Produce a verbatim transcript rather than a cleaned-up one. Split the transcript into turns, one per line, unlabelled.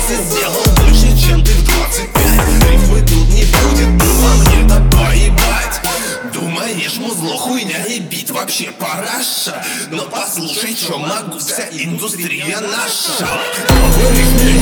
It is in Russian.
месяце сделал больше, чем ты в двадцать пять. Рифмы тут не будет, ну во мне-то поебать. Думаешь, музло хуйня и бит вообще параша, но послушай, чё могу, вся индустрия наша. Новый рифме